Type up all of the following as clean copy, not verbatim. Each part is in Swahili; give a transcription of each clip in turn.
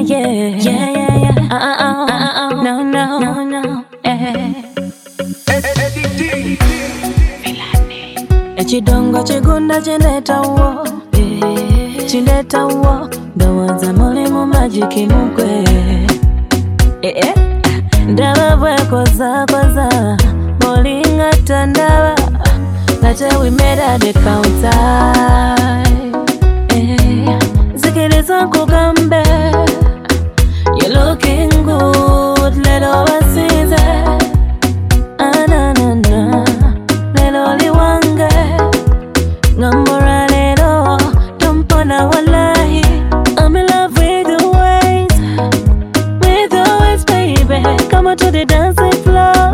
No. Echidongo chigunda chineta wo ndawanza mulimu majiki mukwe ndaba bwekoza molinga tandaba Later we met at the counter Zikiliza kugambe You're looking good, let over season Ananana, let oli wange Ngambora lero, tumpona wallahi I'm in love with the ways, baby Come on to the dancing floor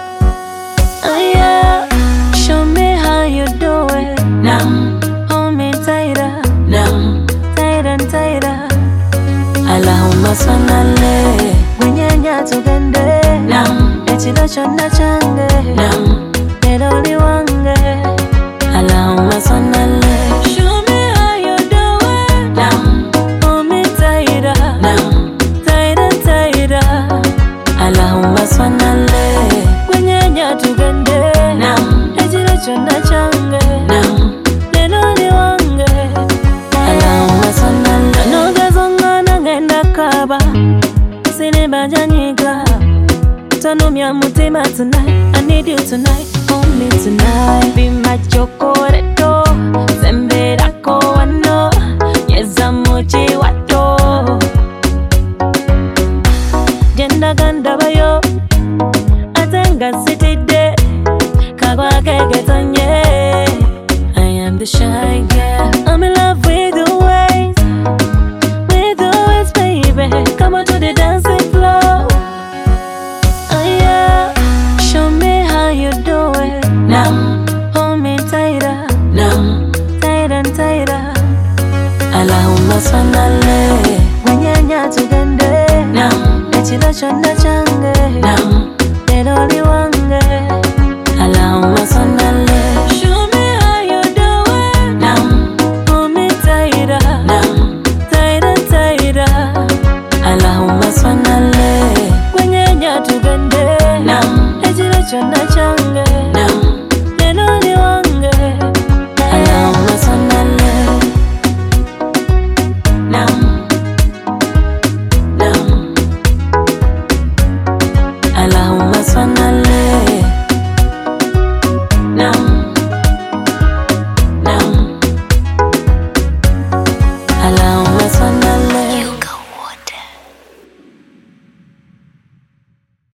yeah. Show me how you do it Hold me tighter Tighter Allahumma salli Winyanya tugende Echilo chonna change Nedoli wange Allahumma salli Show me how you do it Hold me tighter Tighter Allahumma salli Winyanya tugende Echilo chonna change Nedoli wange Allahumma salli Nogazongana ngenda kaba Sineba janyika Tanumya mutima tonight I need you tonight, only tonight Be my chocolate Zembera ko wano Yeza mochi wato Jenda ganda bayo Atenga city day Kagwa kege tonye I am the shy girl I'm in love with the ways baby Come on to the dancing floor yeah. Show me how you do it Hold me tighter Tighter Allahumma salli Winyanya tugende Echilo chonna change